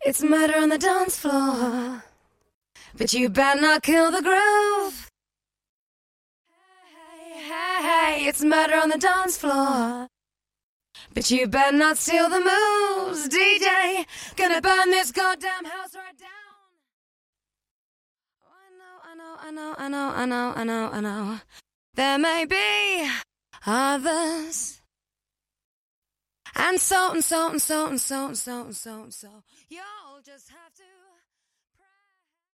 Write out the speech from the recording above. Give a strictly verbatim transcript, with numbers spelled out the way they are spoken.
It's murder on the dance floor, but you better not kill the groove. Hey, hey, hey, it's murder on the dance floor, but you better not steal the moves. D J, gonna burn this goddamn house right down. Oh, I know, I know, I know, I know, I know, I know. There may be others. And so and so and so and so and so and so and so. You'll just have to